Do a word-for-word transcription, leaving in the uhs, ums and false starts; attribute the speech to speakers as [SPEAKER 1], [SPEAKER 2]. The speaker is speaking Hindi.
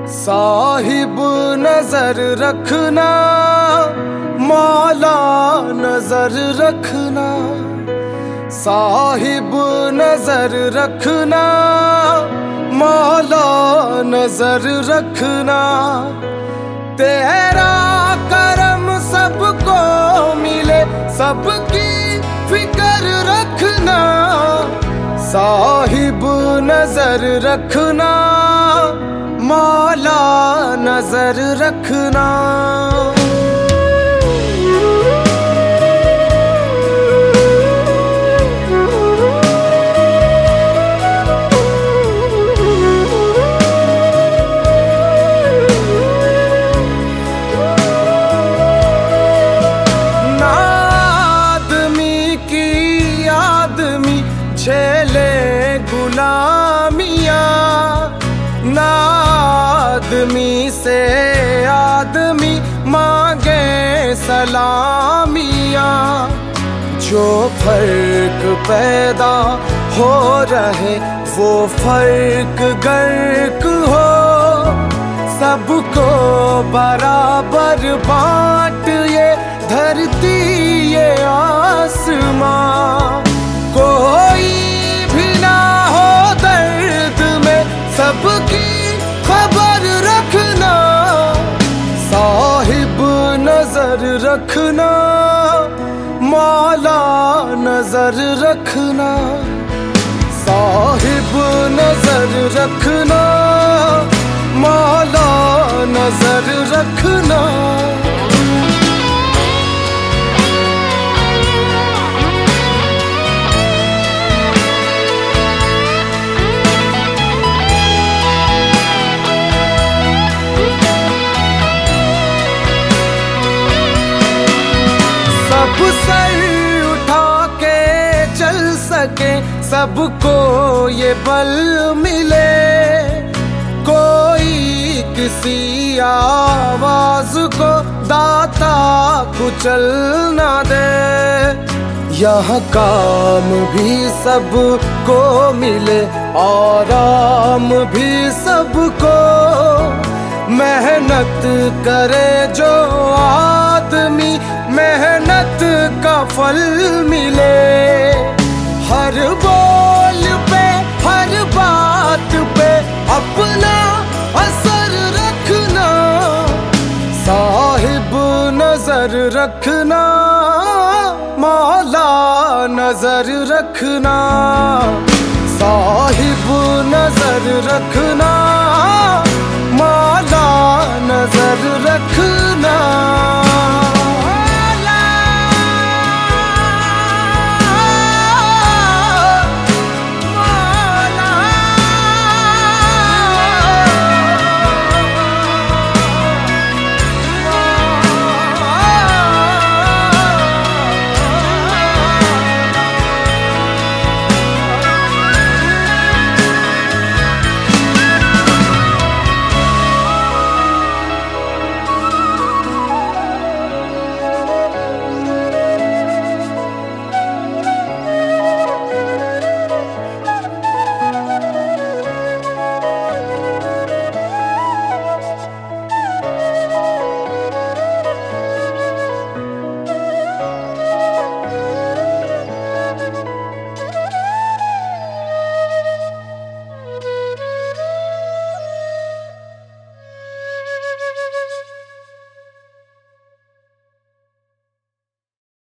[SPEAKER 1] साहिब नजर रखना, मौला नजर रखना। साहिब नजर रखना, मौला नजर रखना। तेरा करम सबको मिले, सबकी फिक्र रखना। साहिब नजर रखना, मौला नजर रखना। ना आदमी की आदमी झेले गुलामियाँ, ना आदमी से आदमी मांगे सलामियाँ। जो फर्क पैदा हो रहे वो फर्क गर्क हो, सबको बराबर बांट ये धरती ये आसमां। कोई भी ना हो दर्द में, सबकी खबर रखना। साहिब नजर रखना, मौला नजर रखना। साहिब नजर रखना, मौला नजर रखना। सब सर उठा के चल सके, सबको ये बल मिले। कोई किसी आवाज को दाता कुचल ना दे। यहाँ काम भी सबको मिले, आराम भी सबको। मेहनत करे जो आदमी, मेहनत का फल मिले। हर बोल पे हर बात पे अपना असर रखना। साहिब नजर रखना, मौला नजर रखना। साहिब नजर रखना,